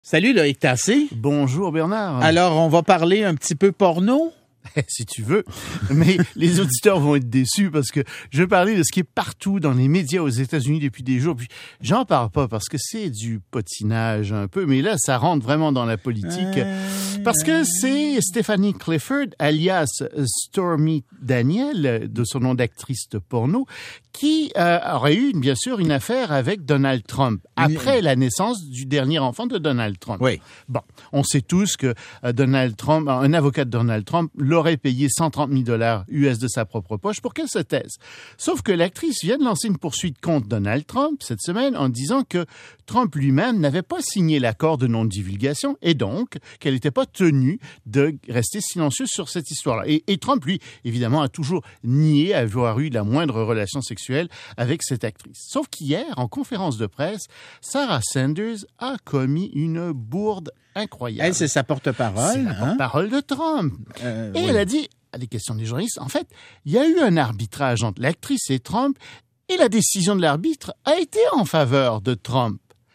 Salut Loïc Tassé. Bonjour Bernard. Alors, on va parler un petit peu porno? Si tu veux, mais les auditeurs vont être déçus parce que je vais parler de ce qui est partout dans les médias aux États-Unis depuis des jours. Puis j'en parle pas parce que c'est du potinage un peu, mais là, ça rentre vraiment dans la politique. Parce que c'est Stephanie Clifford, alias Stormy Daniels, de son nom d'actrice de porno, qui aurait eu, bien sûr, une affaire avec Donald Trump, après la naissance du dernier enfant de Donald Trump. Oui. Bon, on sait tous que Donald Trump, un avocat de Donald Trump, l'aurait payé 130 000 $ US de sa propre poche pour qu'elle se taise. Sauf que l'actrice vient de lancer une poursuite contre Donald Trump cette semaine en disant que Trump lui-même n'avait pas signé l'accord de non-divulgation et donc qu'elle n'était pas tenue de rester silencieuse sur cette histoire-là. Et Trump, lui, évidemment, a toujours nié avoir eu la moindre relation sexuelle avec cette actrice. Sauf qu'hier, en conférence de presse, Sarah Sanders a commis une bourde incroyable. Elle, c'est sa porte-parole. C'est la porte-parole de Trump. Et oui. elle a dit, à des questions des journalistes, en fait, il y a eu un arbitrage entre l'actrice et Trump et la décision de l'arbitre a été en faveur de Trump.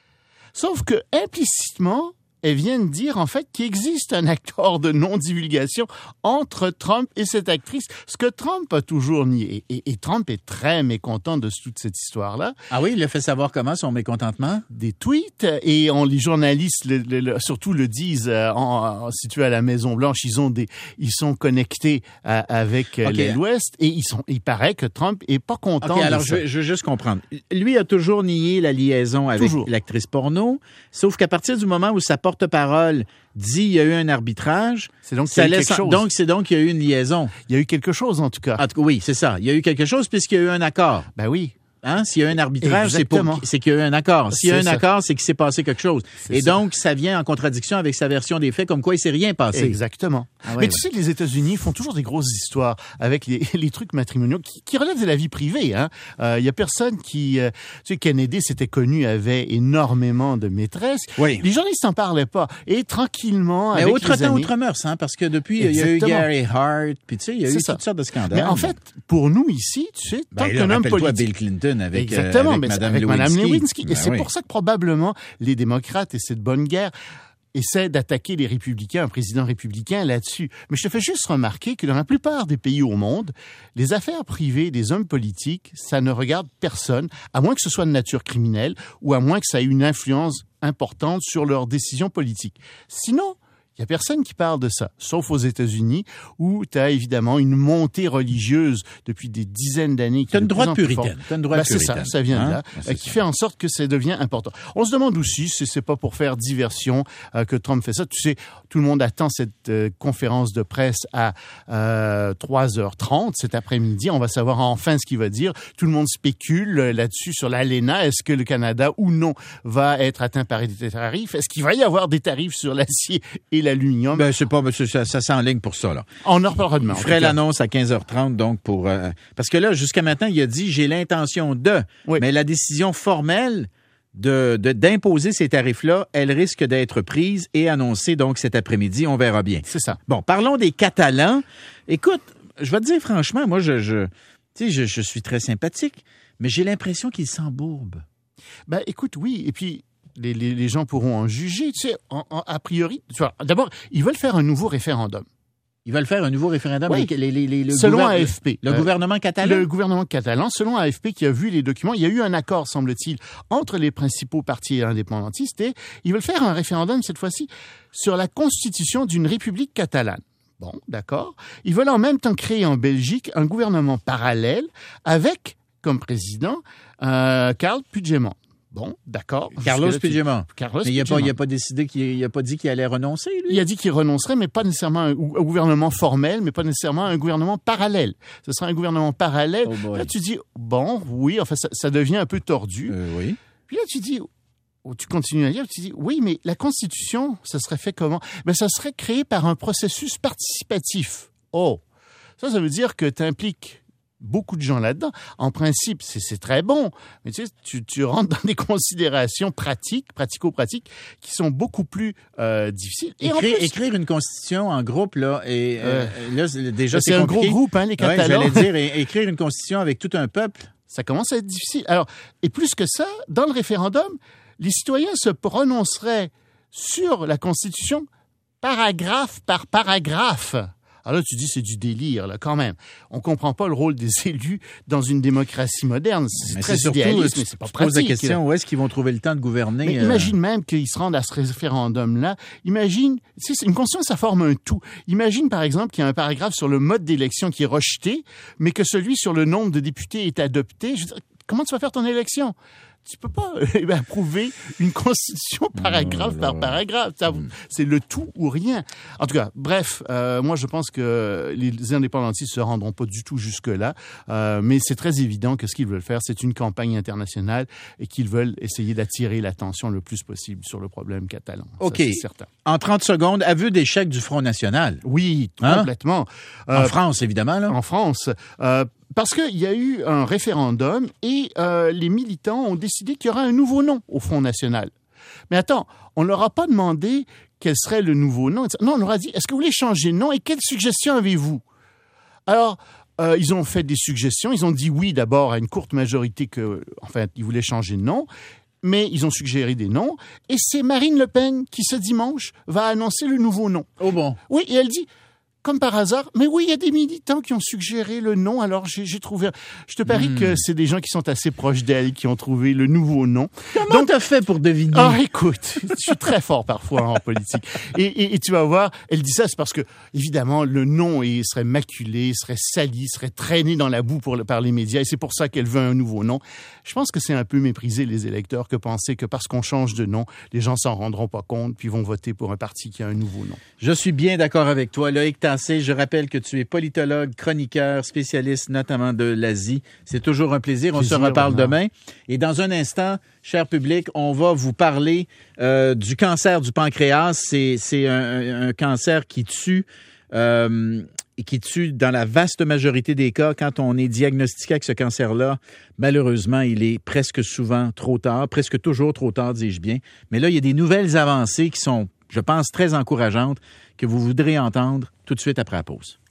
Sauf que, implicitement, elle vient de dire, en fait, qu'il existe un accord de non-divulgation entre Trump et cette actrice, ce que Trump a toujours nié. Et Trump est très mécontent de toute cette histoire-là. Ah oui, il a fait savoir comment son mécontentement? Des tweets, et les journalistes surtout le disent, situés à la Maison-Blanche, ils sont connectés avec l'Ouest, et il paraît que Trump est pas content de alors ça. je veux juste comprendre. Lui a toujours nié la liaison avec l'actrice porno, sauf qu'à partir du moment où sa porte-parole dit il y a eu un arbitrage, c'est donc qu'il y a eu quelque chose. Donc il y a eu une liaison. Il y a eu quelque chose, en tout cas. En tout cas, oui, c'est ça. Il y a eu quelque chose puisqu'il y a eu un accord. Ben oui. Hein? S'il y a eu un arbitrage, c'est qu'il y a eu un accord. S'il y a eu un accord, c'est qu'il s'est passé quelque chose. Et donc, ça vient en contradiction avec sa version des faits, comme quoi il s'est rien passé. Exactement. Mais tu sais que les États-Unis font toujours des grosses histoires avec les trucs matrimoniaux qui relèvent de la vie privée. Il y a personne qui... tu sais, Kennedy, c'était connu, avait énormément de maîtresses. Oui. Les journalistes n'en parlaient pas. Et tranquillement, mais avec autre les temps, années... autre mœurs, parce que depuis, il y a eu Gary Hart, puis tu sais, il y a eu toutes sortes de scandales. Mais en fait, pour nous ici, tu sais, tant qu'un homme politique... Bill Clinton avec... Exactement. avec Madame Lewinsky. Ben et c'est pour ça que probablement les démocrates et cette bonne guerre essaient d'attaquer les républicains, un président républicain là-dessus. Mais je te fais juste remarquer que dans la plupart des pays au monde, les affaires privées des hommes politiques, ça ne regarde personne, à moins que ce soit de nature criminelle ou à moins que ça ait une influence importante sur leurs décisions politiques. Sinon, il n'y a personne qui parle de ça, sauf aux États-Unis, où tu as évidemment une montée religieuse depuis des dizaines d'années. Tu as une droite puritaine. C'est ça vient de là, qui fait en sorte que ça devient important. On se demande aussi si c'est pas pour faire diversion que Trump fait ça. Tu sais, tout le monde attend cette conférence de presse à 3h30 cet après-midi. On va savoir enfin ce qu'il va dire. Tout le monde spécule là-dessus sur l'ALENA. Est-ce que le Canada ou non va être atteint par des tarifs? Est-ce qu'il va y avoir des tarifs sur l'acier et l'aluminium? Ben, je sais pas, ça s'enligne pour ça, là. On en reparlera demain. Je ferai l'annonce à 15h30, donc, pour, parce que là, jusqu'à maintenant, il a dit, j'ai l'intention de, mais la décision formelle d'imposer ces tarifs-là, elle risque d'être prise et annoncée, donc, cet après-midi. On verra bien. C'est ça. Bon, parlons des Catalans. Écoute, je vais te dire franchement, moi, je suis très sympathique, mais j'ai l'impression qu'ils s'embourbent. Ben, écoute, oui. Et puis, les gens pourront en juger. Tu sais, a priori, d'abord, ils veulent faire un nouveau référendum. Ils veulent faire un nouveau référendum avec selon AFP. Le gouvernement catalan? Le gouvernement catalan, selon AFP, qui a vu les documents, il y a eu un accord, semble-t-il, entre les principaux partis indépendantistes et ils veulent faire un référendum, cette fois-ci, sur la constitution d'une république catalane. Bon, d'accord. Ils veulent en même temps créer en Belgique un gouvernement parallèle avec, comme président, Carles Puigdemont. Bon, d'accord. Carlos Puigdemont. Mais il n'a pas dit qu'il allait renoncer, lui? Il a dit qu'il renoncerait, mais pas nécessairement un gouvernement formel, mais pas nécessairement un gouvernement parallèle. Ce sera un gouvernement parallèle. Là, tu dis, bon, oui, enfin, ça devient un peu tordu. Oui. Puis là, tu continues à dire, tu dis, oui, mais la Constitution, ça serait fait comment? Ben, ça serait créé par un processus participatif. Oh! Ça veut dire que tu impliques beaucoup de gens là-dedans. En principe, c'est très bon, mais tu rentres dans des considérations pratico-pratiques, qui sont beaucoup plus difficiles. Et écrire une constitution en groupe, là, et là, déjà, c'est un gros groupe, les Catalans. Ouais, j'allais dire, écrire une constitution avec tout un peuple. Ça commence à être difficile. Alors, et plus que ça, dans le référendum, les citoyens se prononceraient sur la Constitution, paragraphe par paragraphe. Alors là, tu dis, c'est du délire, là, quand même. On comprend pas le rôle des élus dans une démocratie moderne. C'est très idéaliste, mais c'est pas pratique. Tu poses la question, où est-ce qu'ils vont trouver le temps de gouverner? Mais imagine même qu'ils se rendent à ce référendum-là. Imagine, une constitution, ça forme un tout. Imagine, par exemple, qu'il y a un paragraphe sur le mode d'élection qui est rejeté, mais que celui sur le nombre de députés est adopté. Je veux dire, comment tu vas faire ton élection? Tu peux pas approuver une constitution paragraphe par paragraphe. C'est le tout ou rien. En tout cas, bref, moi je pense que les indépendantistes se rendront pas du tout jusque-là, mais c'est très évident que ce qu'ils veulent faire, c'est une campagne internationale et qu'ils veulent essayer d'attirer l'attention le plus possible sur le problème catalan. OK. Ça, c'est certain. En 30 secondes, aveu d'échec du Front national. Oui, complètement. En France, évidemment, là. En France. Parce qu'il y a eu un référendum et les militants ont décidé qu'il y aura un nouveau nom au Front national. Mais attends, on ne leur a pas demandé quel serait le nouveau nom. Non, on leur a dit, est-ce que vous voulez changer de nom et quelles suggestions avez-vous? Alors, ils ont fait des suggestions. Ils ont dit oui d'abord à une courte majorité ils voulaient changer de nom. Mais ils ont suggéré des noms. Et c'est Marine Le Pen qui, ce dimanche, va annoncer le nouveau nom. Oh bon? Oui, et elle dit... Comme par hasard, mais oui, il y a des militants qui ont suggéré le nom, alors j'ai trouvé... Je te parie que c'est des gens qui sont assez proches d'elle qui ont trouvé le nouveau nom. Comment t'as fait pour deviner? Ah, écoute, je suis très fort parfois en politique. Et tu vas voir, elle dit ça, c'est parce que, évidemment, le nom serait maculé, serait sali, serait traîné dans la boue par les médias, et c'est pour ça qu'elle veut un nouveau nom. Je pense que c'est un peu mépriser les électeurs que penser que parce qu'on change de nom, les gens s'en rendront pas compte, puis vont voter pour un parti qui a un nouveau nom. Je suis bien d'accord avec toi. Loïc Tassé, je rappelle que tu es politologue, chroniqueur, spécialiste notamment de l'Asie. C'est toujours un plaisir. On se reparle demain. Et dans un instant, cher public, on va vous parler du cancer du pancréas. C'est un cancer qui tue dans la vaste majorité des cas. Quand on est diagnostiqué avec ce cancer-là, malheureusement, il est presque souvent trop tard, presque toujours trop tard, dis-je bien. Mais là, il y a des nouvelles avancées qui sont, je pense, très encourageantes que vous voudrez entendre tout de suite après la pause.